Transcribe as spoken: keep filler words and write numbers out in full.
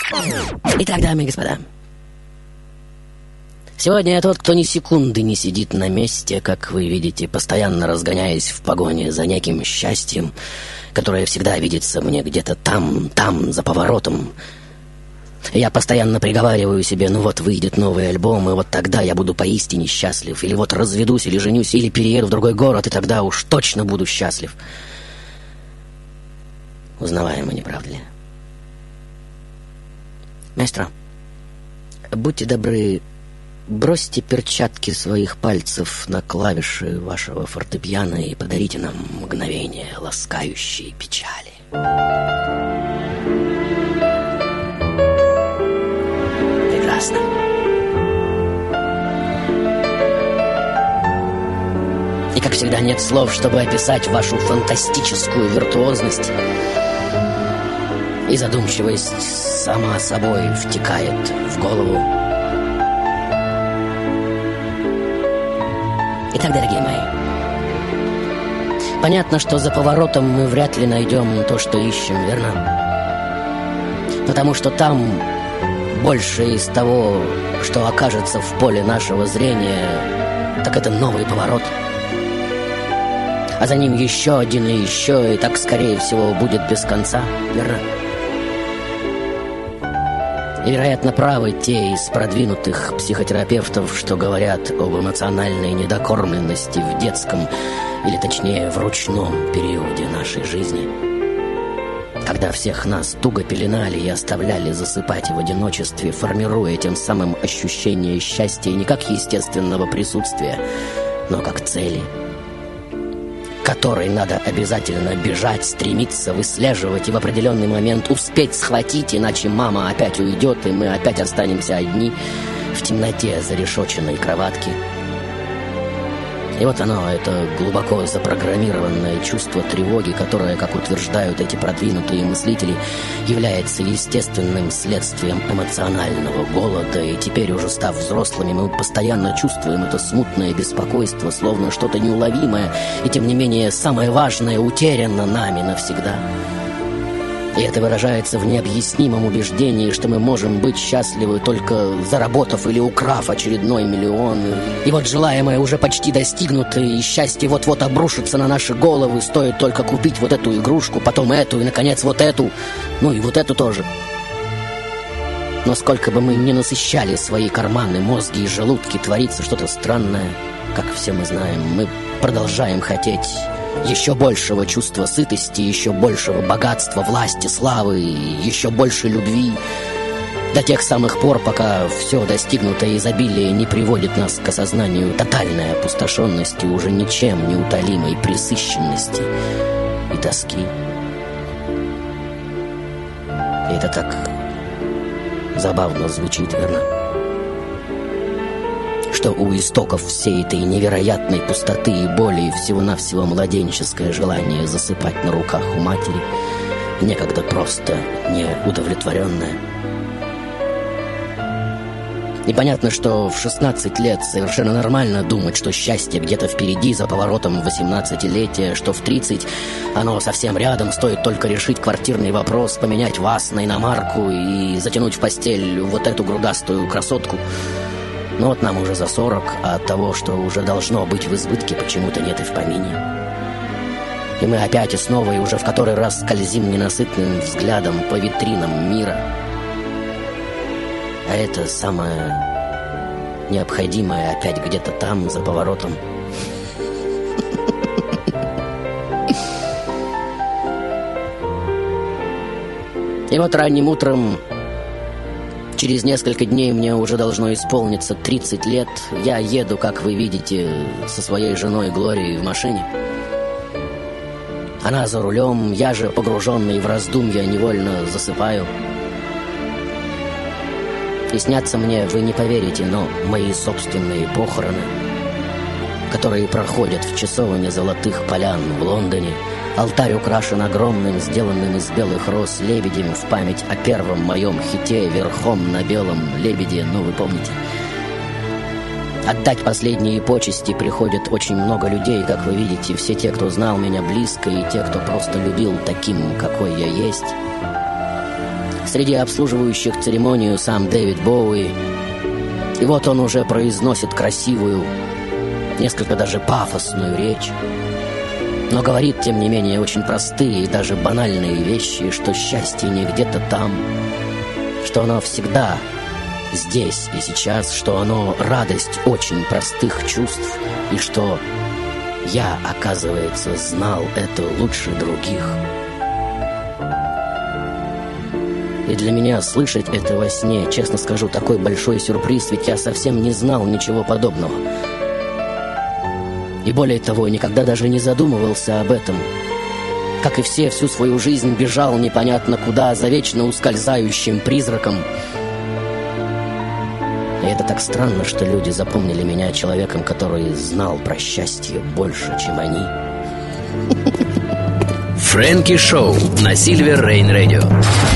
Итак, дамы и господа, сегодня я тот, кто ни секунды не сидит на месте, как вы видите, постоянно разгоняясь в погоне за неким счастьем, которое всегда видится мне где-то там, там, за поворотом. Я постоянно приговариваю себе: ну вот выйдет новый альбом, и вот тогда я буду поистине счастлив. Или вот разведусь, или женюсь, или перееду в другой город, и тогда уж точно буду счастлив. Узнаваемо, не правда ли? Маэстро, будьте добры, бросьте перчатки своих пальцев на клавиши вашего фортепиано и подарите нам мгновение ласкающей печали. Прекрасно. И, как всегда, нет слов, чтобы описать вашу фантастическую виртуозность. И задумчивость сама собой втекает в голову. Итак, дорогие мои, понятно, что за поворотом мы вряд ли найдем то, что ищем, верно? Потому что там больше из того, что окажется в поле нашего зрения, так это новый поворот. А за ним еще один и еще, и так, скорее всего, будет без конца, верно? И, вероятно, правы те из продвинутых психотерапевтов, что говорят об эмоциональной недокормленности в детском, или точнее в ручном периоде нашей жизни, когда всех нас туго пеленали и оставляли засыпать в одиночестве, формируя тем самым ощущение счастья не как естественного присутствия, но как цели, которой надо обязательно бежать, стремиться, выслеживать и в определенный момент успеть схватить, иначе мама опять уйдет, и мы опять останемся одни в темноте зарешоченной кроватки. И вот оно, это глубоко запрограммированное чувство тревоги, которое, как утверждают эти продвинутые мыслители, является естественным следствием эмоционального голода. И теперь, уже став взрослыми, мы постоянно чувствуем это смутное беспокойство, словно что-то неуловимое, и тем не менее самое важное утеряно нами навсегда. И это выражается в необъяснимом убеждении, что мы можем быть счастливы, только заработав или украв очередной миллион. И вот желаемое уже почти достигнуто, и счастье вот-вот обрушится на наши головы. Стоит только купить вот эту игрушку, потом эту, и, наконец, вот эту, ну и вот эту тоже. Но сколько бы мы ни насыщали свои карманы, мозги и желудки, творится что-то странное. Как все мы знаем, мы продолжаем хотеть еще большего чувства сытости, еще большего богатства, власти, славы, еще больше любви, до тех самых пор, пока все достигнутое изобилие не приводит нас к осознанию тотальной опустошенности, уже ничем не утолимой пресыщенности и тоски. И это так забавно звучит, верно? Что у истоков всей этой невероятной пустоты и боли и всего-навсего младенческое желание засыпать на руках у матери, некогда просто неудовлетворенное. И понятно, что в шестнадцать лет совершенно нормально думать, что счастье где-то впереди, за поворотом восемнадцатилетия, что в тридцать оно совсем рядом, стоит только решить квартирный вопрос, поменять вас на иномарку и затянуть в постель вот эту грудастую красотку. Но вот нам уже за сорок, а от того, что уже должно быть в избытке, почему-то нет и в помине. И мы опять и снова, и уже в который раз скользим ненасытным взглядом по витринам мира. А это самое необходимое опять где-то там, за поворотом. И вот ранним утром, через несколько дней мне уже должно исполниться тридцать лет. Я еду, как вы видите, со своей женой Глорией в машине. Она за рулем, я же, погруженный в раздумья, невольно засыпаю. И снятся мне, вы не поверите, но мои собственные похороны, которые проходят в часовне Золотых Полян в Лондоне. Алтарь украшен огромным, сделанным из белых роз лебедем в память о первом моем хите «Верхом на белом лебеде», ну, вы помните. Отдать последние почести приходит очень много людей, как вы видите, все те, кто знал меня близко, и те, кто просто любил таким, какой я есть. Среди обслуживающих церемонию сам Дэвид Боуи. И вот он уже произносит красивую, несколько даже пафосную речь, но говорит, тем не менее, очень простые и даже банальные вещи, что счастье не где-то там, что оно всегда здесь и сейчас, что оно радость очень простых чувств, и что я, оказывается, знал это лучше других. И для меня слышать это во сне, честно скажу, такой большой сюрприз, ведь я совсем не знал ничего подобного. И более того, никогда даже не задумывался об этом. Как и все, всю свою жизнь бежал непонятно куда, за вечно ускользающим призраком. И это так странно, что люди запомнили меня человеком, который знал про счастье больше, чем они. Фрэнки Шоу на Silver Rain Radio.